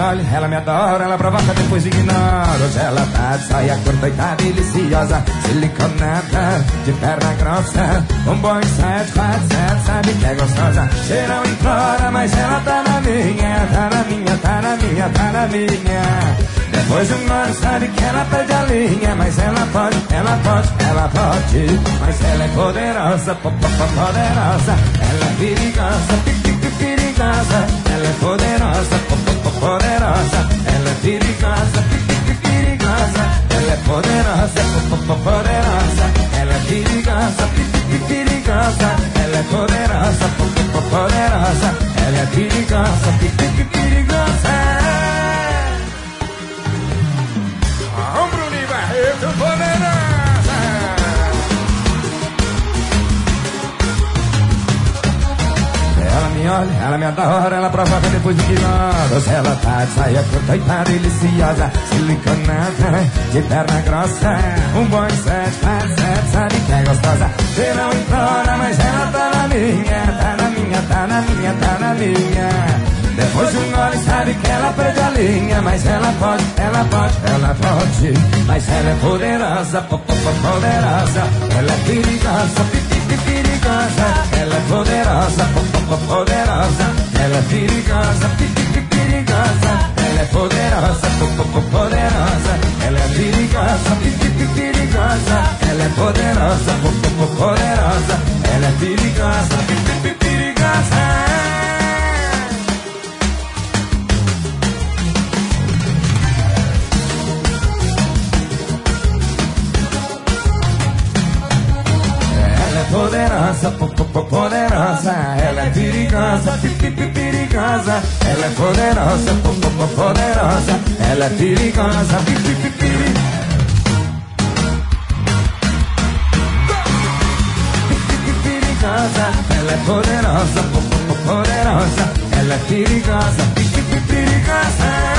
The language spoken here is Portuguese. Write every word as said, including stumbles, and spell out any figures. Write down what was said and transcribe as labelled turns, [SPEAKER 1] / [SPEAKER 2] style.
[SPEAKER 1] olha, ela me adora, ela provoca, depois ignora. Hoje ela tá de saia curta e tá deliciosa, siliconada, de perna grossa, um bom sete quatro sete, sabe que é gostosa. Você não implora, mas ela tá na minha, tá na minha, tá na minha, tá na minha. Depois de um ano sabe que ela perde a linha, mas ela pode, ela pode, ela pode. Mas ela é poderosa, po, po, po, poderosa. Ela é perigosa, pi, pi, pi, perigosa. Ela é poderosa, po, po, po, poderosa. Ela é perigosa, pi, pi, pi, perigosa. Ela é poderosa, po, po, po, poderosa. Ela é perigosa, pi, pi, pi, perigosa. Ela é poderosa, po, po, po, poderosa. Ela é perigosa, pi, pi, pi, perigosa. Poderosa. Ela me olha, ela me adora, ela provoca, depois ignora. Se ela tá de saia curta e tá deliciosa, siliconada, de perna grossa, um bom sete quatro sete, sabe que é gostosa. Você não implora, mas ela tá na minha, tá na minha, tá na minha, tá na minha. Depois de um gole sabe que ela perde a linha, mas ela pode, ela pode, ela pode. Mas ela é poderosa, po, po, po, poderosa. Ela é perigosa, pi, pi, pi, perigosa. Ela é poderosa, po, po, po, poderosa. Ela é perigosa, pi, pi, pi, perigosa. Ela é poderosa, po, po, po, poderosa. Ela é perigosa, pi, pi, pi, perigosa. Ela é poderosa, po, po, po, poderosa. Ela é perigosa, pi, pi, pi, perigosa. Poderosa, po, po, po, poderosa. Ela é perigosa, pi, pi, pi, perigosa. Ela é poderosa, po, po, po, poderosa. Ela é perigosa, pi, pi, pi, pi, perigosa. Ela é poderosa, po, po, po, poderosa. Ela é perigosa, pi, pi, pi, perigosa.